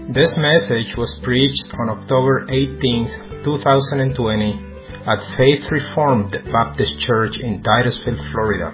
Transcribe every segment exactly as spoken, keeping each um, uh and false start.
This message was preached on October eighteenth, two thousand twenty at Faith Reformed Baptist Church in Titusville, Florida.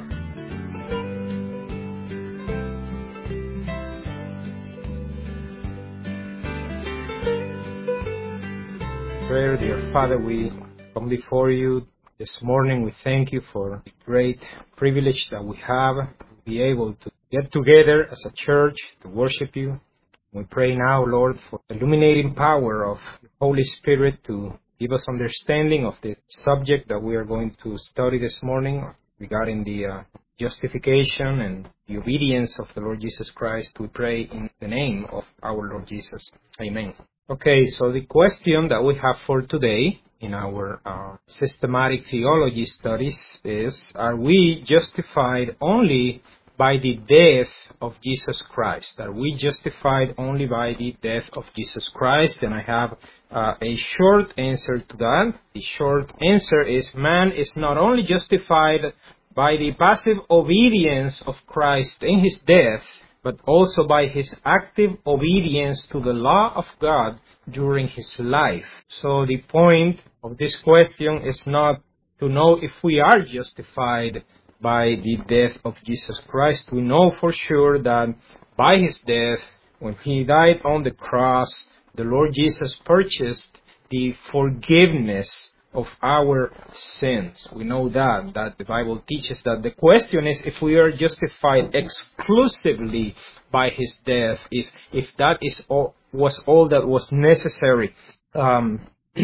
Prayer, dear Father, we come before you this morning. We thank you for the great privilege that we have to be able to get together as a church to worship you. We pray now, Lord, for the illuminating power of the Holy Spirit to give us understanding of the subject that we are going to study this morning regarding the uh, justification and the obedience of the Lord Jesus Christ. We pray in the name of our Lord Jesus. Amen. Okay, so the question that we have for today in our uh, systematic theology studies is, are we justified only by the death of Jesus Christ? Are we justified only by the death of Jesus Christ? And I have uh, a short answer to that. The short answer is, man is not only justified by the passive obedience of Christ in his death, but also by his active obedience to the law of God during his life. So the point of this question is not to know if we are justified by the death of Jesus Christ. We know for sure that by his death, when he died on the cross, the Lord Jesus purchased the forgiveness of our sins. We know that, that the Bible teaches that. The question is if we are justified exclusively by his death, if if that is all, was all that was necessary. Um,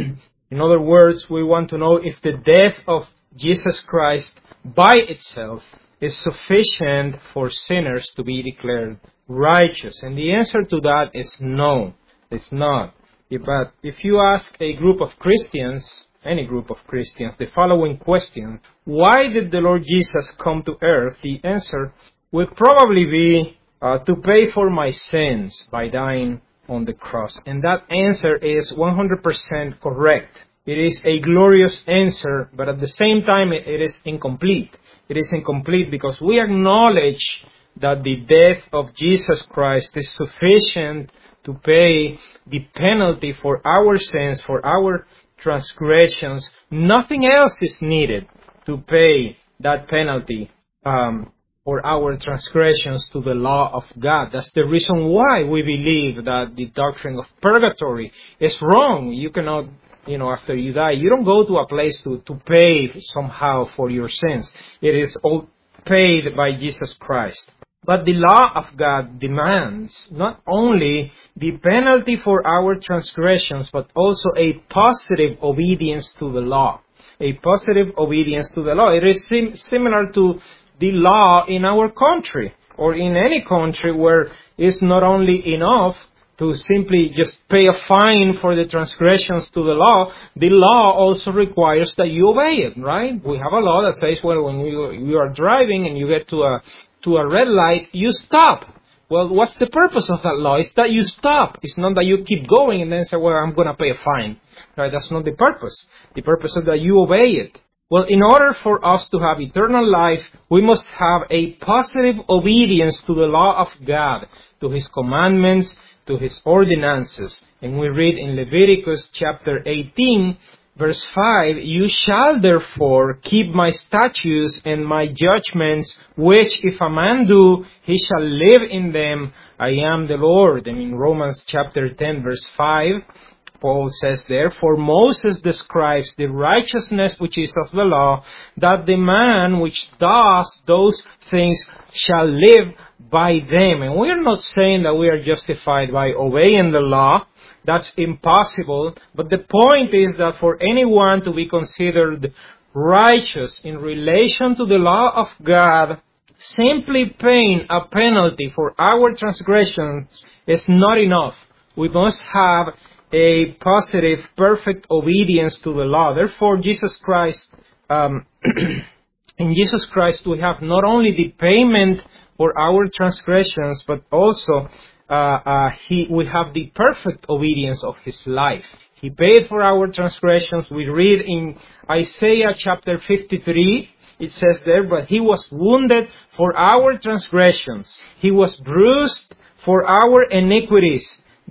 in other words, we want to know if the death of Jesus Christ by itself is sufficient for sinners to be declared righteous. And the answer to that is no, it's not. But if you ask a group of Christians, any group of Christians, the following question, why did the Lord Jesus come to earth? The answer would probably be uh, to pay for my sins by dying on the cross. And that answer is one hundred percent correct. It is a glorious answer, but at the same time it is incomplete. It is incomplete because we acknowledge that the death of Jesus Christ is sufficient to pay the penalty for our sins, for our transgressions. Nothing else is needed to pay that penalty um, for our transgressions to the law of God. That's the reason why we believe that the doctrine of purgatory is wrong. You cannot, you know, after you die, you don't go to a place to, to pay somehow for your sins. It is all paid by Jesus Christ. But the law of God demands not only the penalty for our transgressions, but also a positive obedience to the law. A positive obedience to the law. It is sim- similar to the law in our country, or in any country where it's not only enough to simply just pay a fine for the transgressions to the law. The law also requires that you obey it, right? We have a law that says, well, when you, you are driving and you get to a to a red light, you stop. Well, what's the purpose of that law? It's that you stop. It's not that you keep going and then say, well, I'm going to pay a fine. Right? That's not the purpose. The purpose is that you obey it. Well, in order for us to have eternal life, we must have a positive obedience to the law of God, to his commandments, to his ordinances. And we read in Leviticus chapter eighteen, verse five, you shall therefore keep my statutes and my judgments, which if a man do, he shall live in them. I am the Lord. And in Romans chapter ten, verse five, Paul says there, for Moses describes the righteousness which is of the law, that the man which does those things shall live by them. And we are not saying that we are justified by obeying the law. That's impossible. But the point is that for anyone to be considered righteous in relation to the law of God, simply paying a penalty for our transgressions is not enough. We must have a positive, perfect obedience to the law. Therefore, Jesus Christ, um, in Jesus Christ, we have not only the payment for our transgressions, but also uh, uh, he, we have the perfect obedience of his life. He paid for our transgressions. We read in Isaiah chapter fifty-three, it says there, but he was wounded for our transgressions. He was bruised for our iniquities.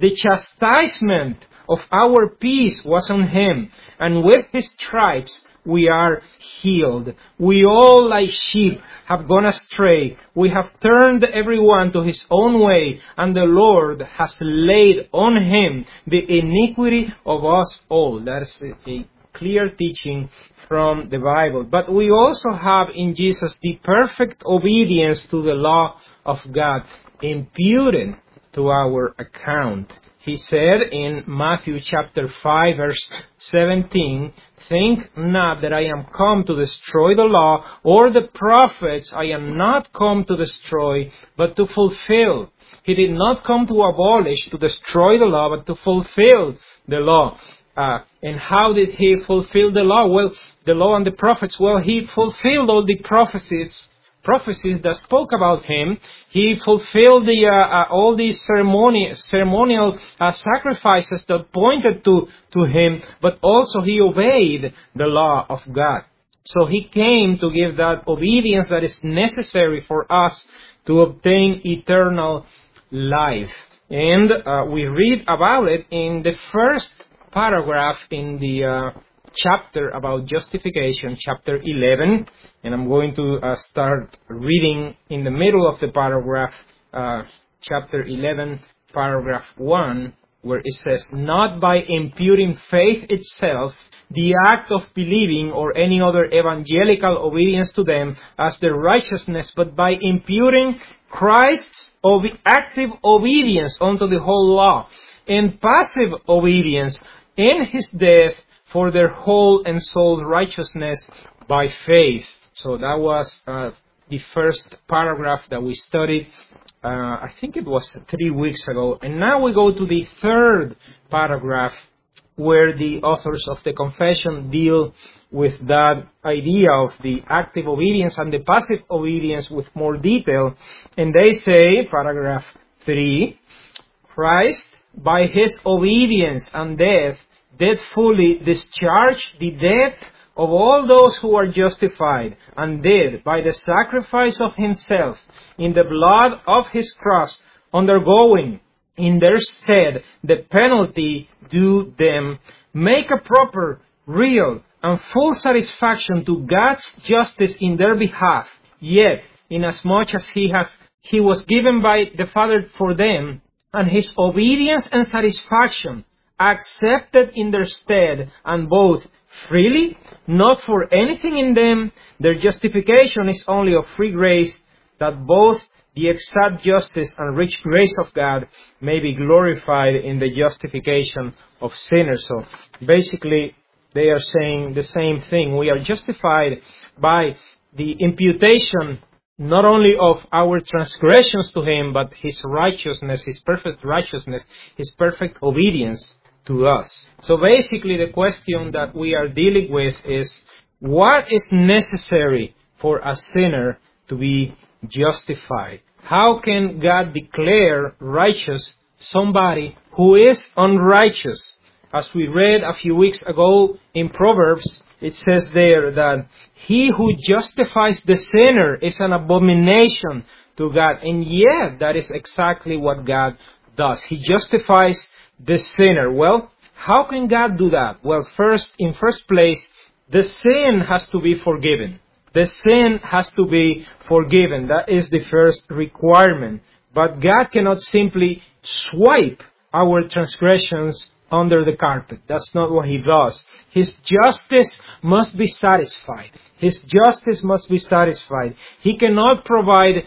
The chastisement of our peace was on him, and with his stripes we are healed. We all like sheep have gone astray. We have turned everyone to his own way, and the Lord has laid on him the iniquity of us all. That's a clear teaching from the Bible. But we also have in Jesus the perfect obedience to the law of God imputed to our account. He said in Matthew chapter five verse seventeen, "Think not that I am come to destroy the law or the prophets. I am not come to destroy, but to fulfill." He did not come to abolish, to destroy the law, but to fulfill the law. Uh, and how did he fulfill the law? Well, the law and the prophets, well, he fulfilled all the prophecies prophecies that spoke about him. He fulfilled the uh, uh, all these ceremony, ceremonial uh, sacrifices that pointed to, to him, but also he obeyed the law of God. So he came to give that obedience that is necessary for us to obtain eternal life. And uh, we read about it in the first paragraph in the uh, chapter about justification, chapter eleven, and I'm going to uh, start reading in the middle of the paragraph, uh, chapter eleven, paragraph one, where it says, "Not by imputing faith itself, the act of believing or any other evangelical obedience to them as their righteousness, but by imputing Christ's ob- active obedience unto the whole law, and passive obedience in his death for their whole and soul righteousness by faith." So that was uh, the first paragraph that we studied. Uh, I think it was three weeks ago. And now we go to the third paragraph, where the authors of the confession deal with that idea of the active obedience and the passive obedience with more detail. And they say, paragraph three, "Christ, by his obedience and death, did fully discharge the debt of all those who are justified, and did, by the sacrifice of himself in the blood of his cross, undergoing in their stead the penalty due them, make a proper, real, and full satisfaction to God's justice in their behalf. Yet, inasmuch as he has he was given by the Father for them, and his obedience and satisfaction accepted in their stead, and both freely, not for anything in them, their justification is only of free grace, that both the exact justice and rich grace of God may be glorified in the justification of sinners." So basically, they are saying the same thing. We are justified by the imputation not only of our transgressions to him, but his righteousness, his perfect righteousness, his perfect obedience to us. So basically, the question that we are dealing with is, what is necessary for a sinner to be justified? How can God declare righteous somebody who is unrighteous? As we read a few weeks ago in Proverbs, it says there that he who justifies the sinner is an abomination to God. And yet, that is exactly what God does. He justifies the sinner. Well, how can God do that? Well, first, in first place, the sin has to be forgiven. The sin has to be forgiven. That is the first requirement. But God cannot simply swipe our transgressions under the carpet. That's not what he does. His justice must be satisfied. His justice must be satisfied. He cannot provide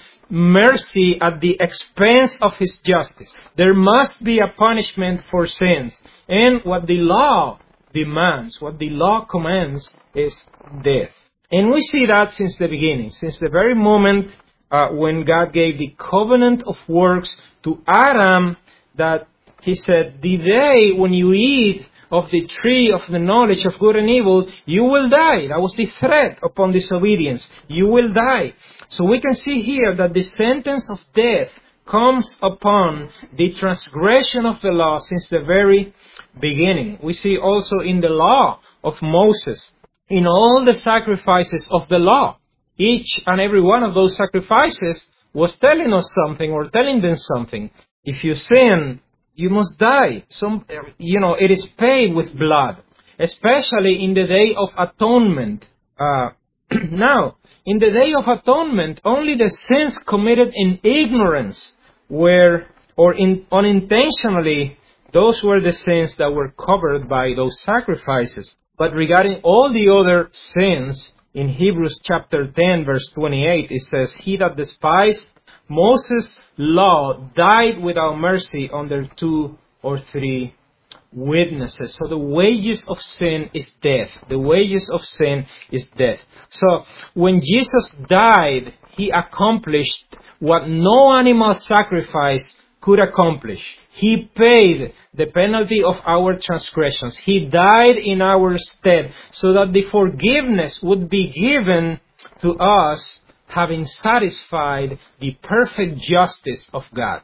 mercy at the expense of his justice. There must be a punishment for sins. And what the law demands, what the law commands, is death. And we see that since the beginning, since the very moment uh, when God gave the covenant of works to Adam, that he said, "The day when you eat of the tree of the knowledge of good and evil, you will die." That was the threat upon disobedience. You will die. So we can see here that the sentence of death comes upon the transgression of the law since the very beginning. We see also in the law of Moses, in all the sacrifices of the law, each and every one of those sacrifices was telling us something or telling them something. If you sin, You must die. Some, you know, it is paid with blood, especially in the Day of Atonement. Uh, now, in the Day of Atonement, only the sins committed in ignorance were, or in, unintentionally, those were the sins that were covered by those sacrifices. But regarding all the other sins, in Hebrews chapter ten, verse twenty-eight, it says, "He that despised Moses' law died without mercy under two or three witnesses." So the wages of sin is death. The wages of sin is death. So when Jesus died, He accomplished what no animal sacrifice could accomplish. He paid the penalty of our transgressions. He died in our stead so that the forgiveness would be given to us, having satisfied the perfect justice of God.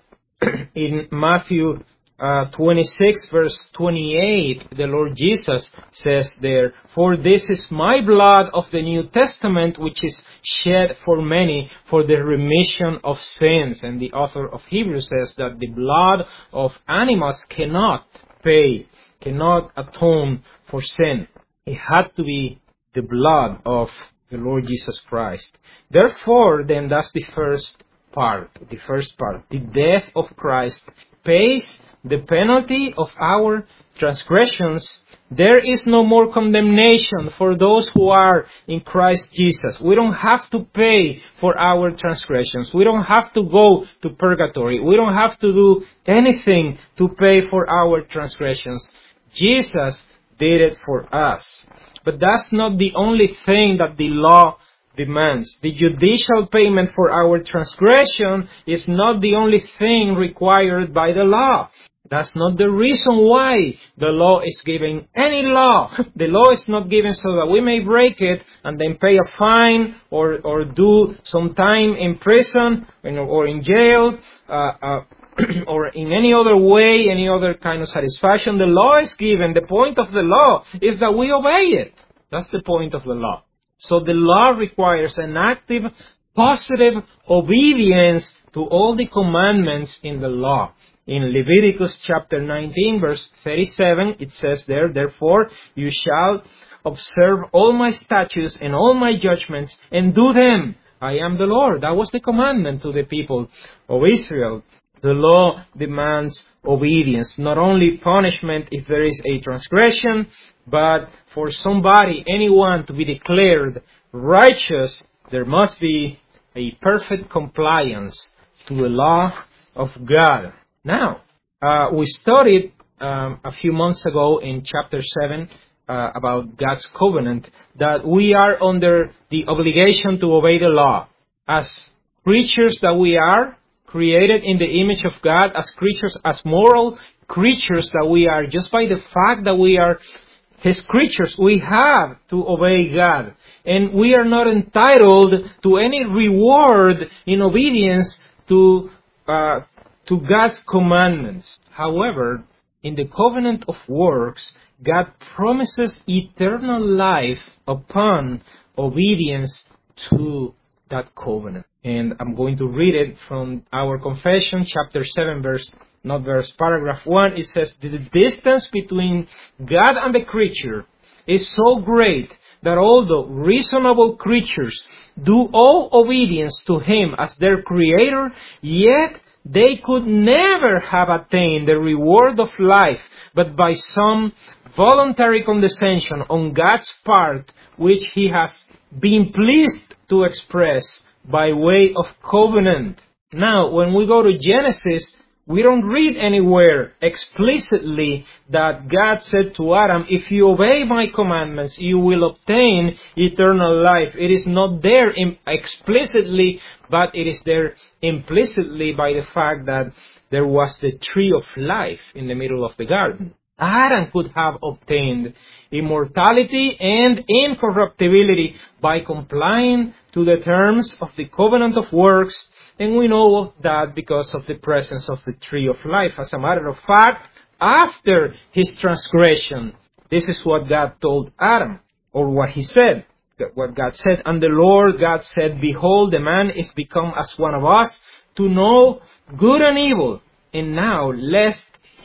In Matthew uh, twenty-six, verse twenty-eight, the Lord Jesus says there, "For this is my blood of the New Testament, which is shed for many for the remission of sins." And the author of Hebrews says that the blood of animals cannot pay, cannot atone for sin. It had to be the blood of the Lord Jesus Christ. Therefore, then, that's the first part. The first part. The death of Christ pays the penalty of our transgressions. There is no more condemnation for those who are in Christ Jesus. We don't have to pay for our transgressions. We don't have to go to purgatory. We don't have to do anything to pay for our transgressions. Jesus did it for us. But that's not the only thing that the law demands. The judicial payment for our transgression is not the only thing required by the law. That's not the reason why the law is given. Any law, the law is not given so that we may break it and then pay a fine or, or do some time in prison or in jail, uh, uh, or in any other way, any other kind of satisfaction. The law is given. The point of the law is that we obey it. That's the point of the law. So the law requires an active, positive obedience to all the commandments in the law. In Leviticus chapter nineteen, verse thirty-seven, it says there, "Therefore you shall observe all my statutes and all my judgments and do them. I am the Lord." That was the commandment to the people of Israel. The law demands obedience, not only punishment if there is a transgression, but for somebody, anyone, to be declared righteous, there must be a perfect compliance to the law of God. Now, uh, we studied um, a few months ago in chapter seven uh, about God's covenant that we are under the obligation to obey the law. As creatures that we are, created in the image of God, as creatures, as moral creatures that we are, just by the fact that we are His creatures, we have to obey God. And we are not entitled to any reward in obedience to uh, to God's commandments. However, in the covenant of works, God promises eternal life upon obedience to that covenant. And I'm going to read it from our confession, chapter seven, verse, not verse, paragraph one. It says, "The distance between God and the creature is so great that although reasonable creatures do all obedience to Him as their Creator, yet they could never have attained the reward of life, but by some voluntary condescension on God's part, which He has been pleased to express by way of covenant." Now, when we go to Genesis, we don't read anywhere explicitly that God said to Adam, "If you obey my commandments, you will obtain eternal life." It is not there explicitly, but it is there implicitly by the fact that there was the tree of life in the middle of the garden. Adam could have obtained immortality and incorruptibility by complying to the terms of the covenant of works, and we know that because of the presence of the tree of life. As a matter of fact, after his transgression, this is what God told Adam, or what he said, what God said. "And the Lord God said, Behold, the man is become as one of us, to know good and evil. And now, lest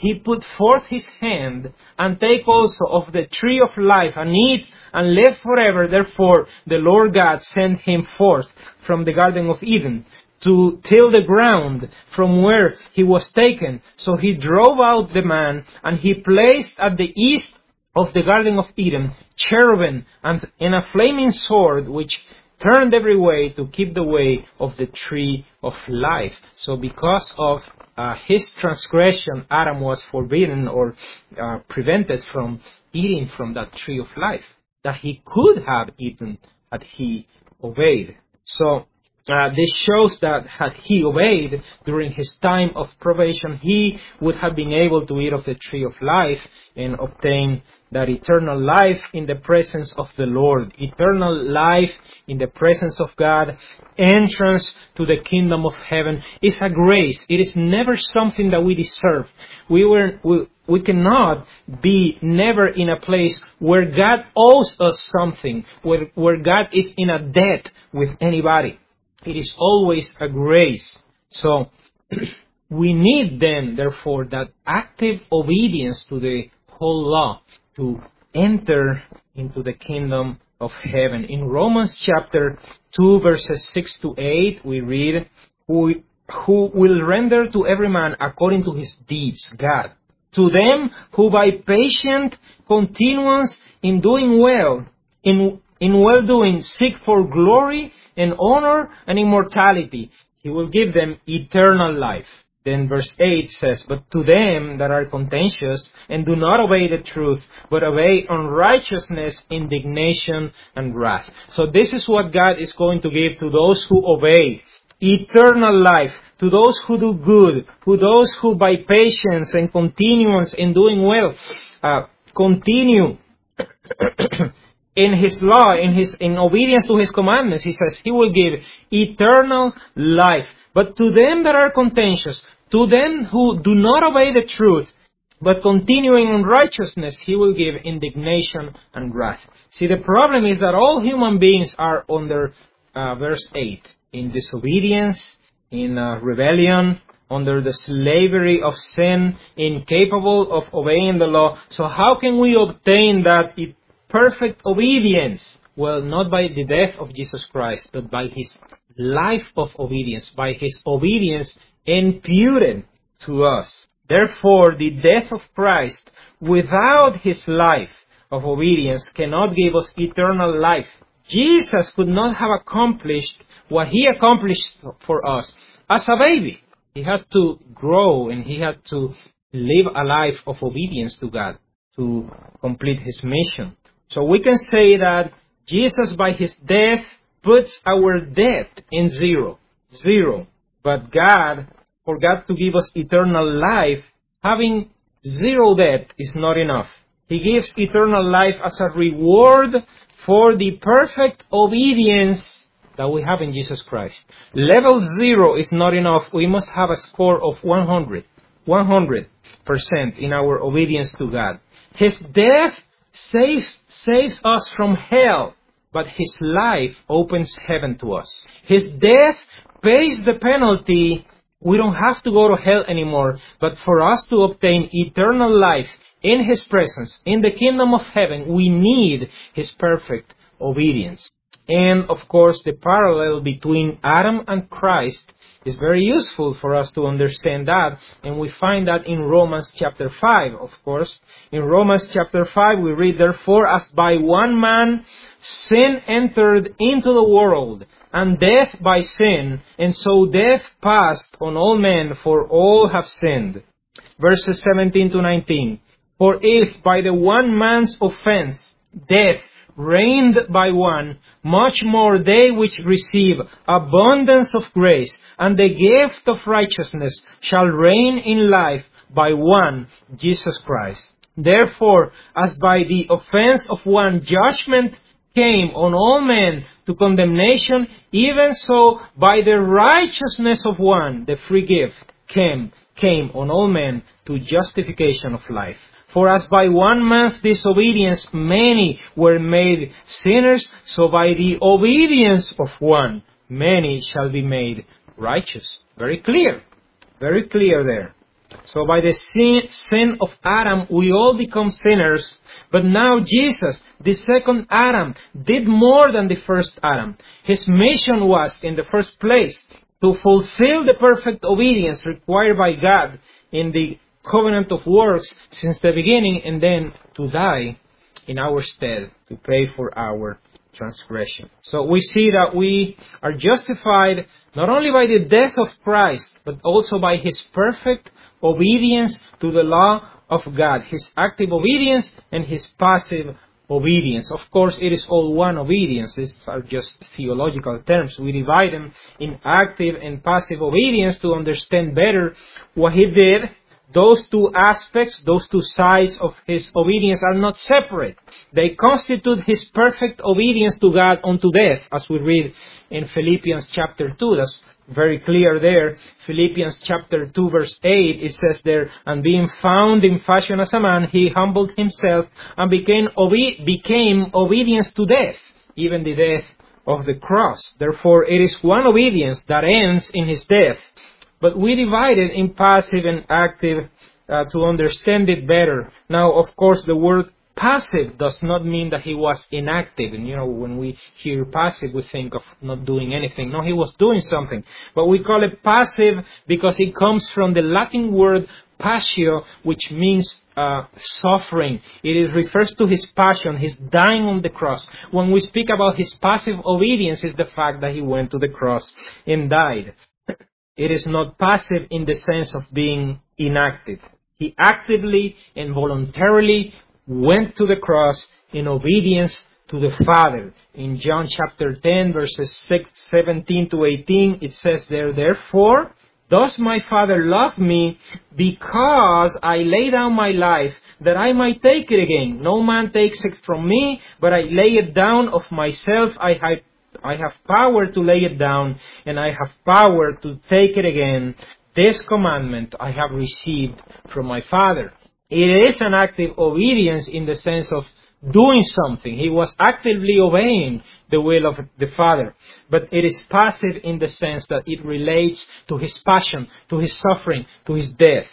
he put forth his hand, and take also of the tree of life, and eat, and live forever. Therefore the Lord God sent him forth from the Garden of Eden, to till the ground from where he was taken. So he drove out the man, and he placed at the east of the Garden of Eden cherubim and, and a flaming sword, which turned every way to keep the way of the tree of life. So because of uh, his transgression, Adam was forbidden or uh, prevented from eating from that tree of life that he could have eaten had he obeyed. So Uh, this shows that had he obeyed during his time of probation, he would have been able to eat of the tree of life and obtain that eternal life in the presence of the Lord. Eternal life in the presence of God, entrance to the kingdom of heaven is a grace. It is never something that we deserve. We were, we, we cannot be never in a place where God owes us something, where, where God is in a debt with anybody. It is always a grace. So, we need then, therefore, that active obedience to the whole law to enter into the kingdom of heaven. In Romans chapter two, verses six to eight, we read, Who, who will render to every man according to his deeds, God. To them who by patient continuance in doing well, in, in well-doing, seek for glory and honor and immortality, he will give them eternal life. Then verse eight says, But to them that are contentious and do not obey the truth, but obey unrighteousness, indignation, and wrath. So this is what God is going to give to those who obey. Eternal life. To those who do good. To those who by patience and continuance in doing well, uh, continue in His law, in His in obedience to His commandments. He says He will give eternal life. But to them that are contentious, to them who do not obey the truth, but continuing in righteousness, He will give indignation and wrath. See, the problem is that all human beings are under uh, verse eight, in disobedience, in uh, rebellion, under the slavery of sin, incapable of obeying the law. So how can we obtain that perfect obedience? Well, not by the death of Jesus Christ, but by His life of obedience, by His obedience imputed to us. Therefore, the death of Christ without His life of obedience cannot give us eternal life. Jesus could not have accomplished what He accomplished for us as a baby. He had to grow and He had to live a life of obedience to God to complete His mission. So we can say that Jesus, by His death, puts our debt in zero. Zero. But God, for God to give us eternal life, having zero debt is not enough. He gives eternal life as a reward for the perfect obedience that we have in Jesus Christ. Level zero is not enough. We must have a score of one hundred. one hundred percent in our obedience to God. His death saves, saves us from hell, but His life opens heaven to us. His death pays the penalty. We don't have to go to hell anymore, but for us to obtain eternal life in His presence, in the kingdom of heaven, we need His perfect obedience. And, of course, the parallel between Adam and Christ is very useful for us to understand that. And we find that in Romans chapter five, of course. In Romans chapter five, we read, Therefore, as by one man sin entered into the world, and death by sin, and so death passed on all men, for all have sinned. Verses seventeen to nineteen. For if by the one man's offense death reigned by one, much more they which receive abundance of grace and the gift of righteousness shall reign in life by one, Jesus Christ. Therefore, as by the offense of one judgment came on all men to condemnation, even so by the righteousness of one, the free gift, came, came on all men to justification of life. For as by one man's disobedience many were made sinners, so by the obedience of one many shall be made righteous. Very clear. Very clear there. So by the sin, sin of Adam, we all become sinners. But now Jesus, the second Adam, did more than the first Adam. His mission was, in the first place, to fulfill the perfect obedience required by God in the covenant of works since the beginning, and then to die in our stead to pay for our transgression. So we see that we are justified not only by the death of Christ, but also by His perfect obedience to the law of God, His active obedience and His passive obedience. Of course, it is all one obedience. These are just theological terms. We divide them in active and passive obedience to understand better what He did. Those two aspects, those two sides of His obedience are not separate. They constitute His perfect obedience to God unto death, as we read in Philippians chapter two. That's very clear there. Philippians chapter two verse eight, it says there, "And being found in fashion as a man, He humbled Himself and became, obe- became obedience to death, even the death of the cross." Therefore, it is one obedience that ends in His death. But we divide it in passive and active uh, to understand it better. Now, of course, the word passive does not mean that He was inactive. And, you know, when we hear passive, we think of not doing anything. No, He was doing something. But we call it passive because it comes from the Latin word passio, which means uh, suffering. It is, refers to His passion, His dying on the cross. When we speak about His passive obedience, it's the fact that He went to the cross and died. It is not passive in the sense of being inactive. He actively and voluntarily went to the cross in obedience to the Father. In John chapter ten, verses six, seventeen to eighteen, it says there, "Therefore, does my Father love me, because I lay down my life, that I might take it again. No man takes it from me, but I lay it down of myself. I have I have power to lay it down, and I have power to take it again. This commandment I have received from my Father." It is an active obedience in the sense of doing something. He was actively obeying the will of the Father. But it is passive in the sense that it relates to His passion, to His suffering, to His death.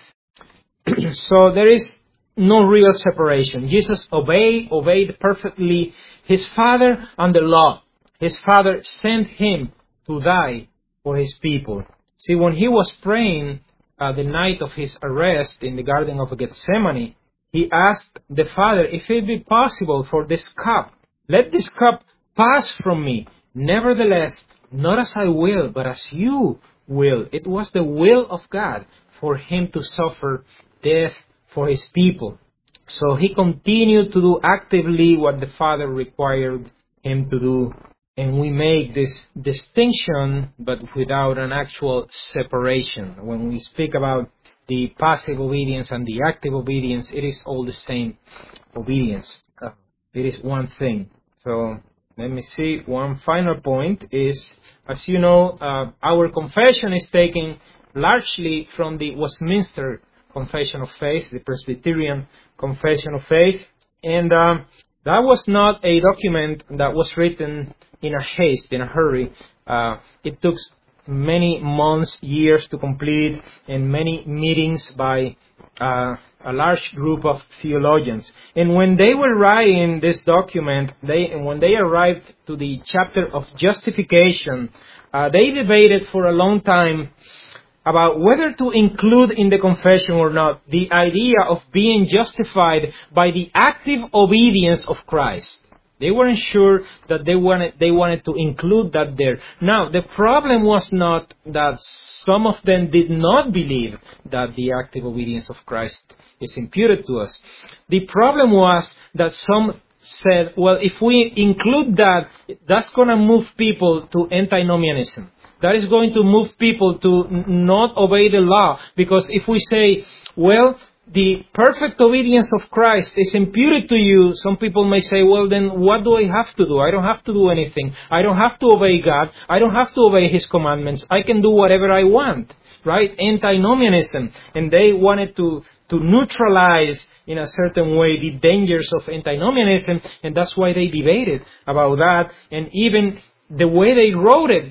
So there is no real separation. Jesus obeyed, obeyed perfectly His Father and the law. His Father sent Him to die for His people. See, when He was praying uh, the night of His arrest in the Garden of Gethsemane, He asked the Father, "If it be possible for this cup, let this cup pass from me. Nevertheless, not as I will, but as You will." It was the will of God for Him to suffer death for His people. So He continued to do actively what the Father required Him to do. And we make this distinction, but without an actual separation. When we speak about the passive obedience and the active obedience, it is all the same obedience. Uh, it is one thing. So let me see. One final point is, as you know, uh, our confession is taken largely from the Westminster Confession of Faith, the Presbyterian Confession of Faith. And uh, that was not a document that was written in a haste, in a hurry. Uh, it took many months, years to complete, and many meetings by uh, a large group of theologians. And when they were writing this document, they and when they arrived to the chapter of justification, uh, they debated for a long time about whether to include in the confession or not the idea of being justified by the active obedience of Christ. They weren't sure that they wanted they wanted to include that there. Now, the problem was not that some of them did not believe that the active obedience of Christ is imputed to us. The problem was that some said, well, if we include that, that's going to move people to antinomianism. That is going to move people to n- not obey the law. Because if we say, well, the perfect obedience of Christ is imputed to you, some people may say, well, then what do I have to do? I don't have to do anything. I don't have to obey God. I don't have to obey His commandments. I can do whatever I want, right? Antinomianism. And they wanted to, to neutralize in a certain way the dangers of antinomianism, and that's why they debated about that. And even the way they wrote it, they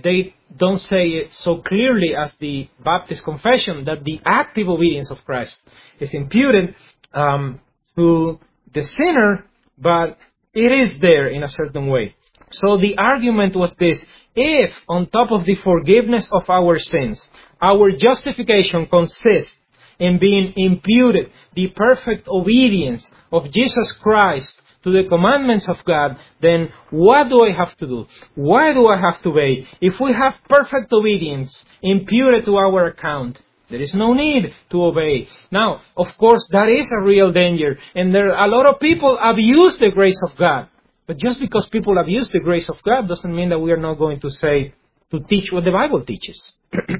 don't say it so clearly as the Baptist Confession that the active obedience of Christ is imputed um, to the sinner, but it is there in a certain way. So the argument was this: if on top of the forgiveness of our sins, our justification consists in being imputed the perfect obedience of Jesus Christ to the commandments of God, then what do I have to do? Why do I have to obey? If we have perfect obedience imputed to our account, there is no need to obey. Now, of course, that is a real danger, and there are a lot of people abuse the grace of God. But just because people abuse the grace of God doesn't mean that we are not going to say, to teach what the Bible teaches.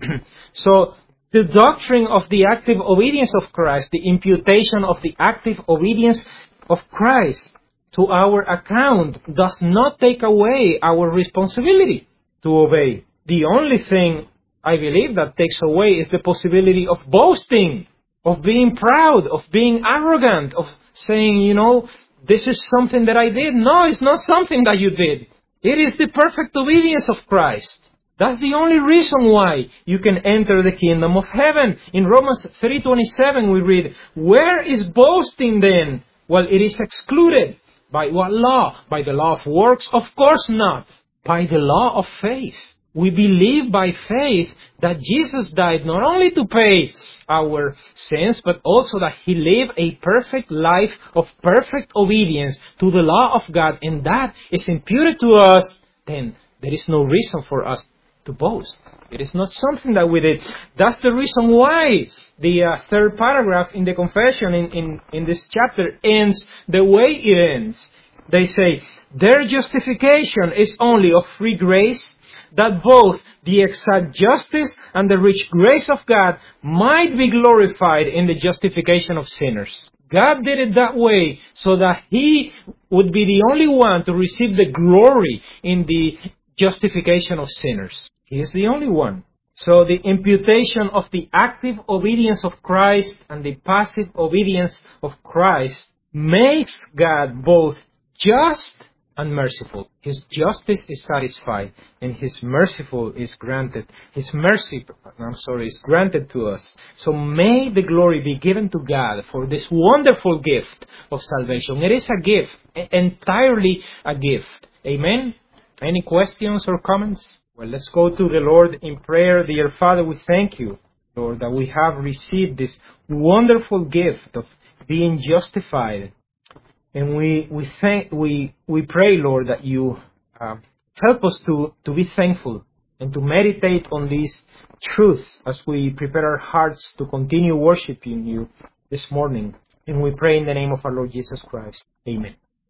So, the doctrine of the active obedience of Christ, the imputation of the active obedience of Christ to our account, does not take away our responsibility to obey. The only thing I believe that takes away is the possibility of boasting, of being proud, of being arrogant, of saying, you know, this is something that I did. No, it's not something that you did. It is the perfect obedience of Christ. That's the only reason why you can enter the kingdom of heaven. In Romans three twenty-seven we read, where is boasting then? Well, it is excluded. By what law? By the law of works? Of course not. By the law of faith. We believe by faith that Jesus died not only to pay our sins, but also that He lived a perfect life of perfect obedience to the law of God, and that is imputed to us. Then there is no reason for us to boast. It is not something that we did. That's the reason why the uh, third paragraph in the confession in, in, in this chapter ends the way it ends. They say, their justification is only of free grace, that both the exact justice and the rich grace of God might be glorified in the justification of sinners. God did it that way so that He would be the only one to receive the glory in the justification of sinners. He is the only one. So the imputation of the active obedience of Christ and the passive obedience of Christ makes God both just and merciful. His justice is satisfied and His merciful is granted. His mercy, I'm sorry, is granted to us. So may the glory be given to God for this wonderful gift of salvation. It is a gift, entirely a gift. Amen? Any questions or comments? Well, let's go to the Lord in prayer. Dear Father, we thank You, Lord, that we have received this wonderful gift of being justified. And we we thank we we pray, Lord, that You uh, help us to, to be thankful and to meditate on these truths as we prepare our hearts to continue worshiping You this morning. And we pray in the name of our Lord Jesus Christ. Amen.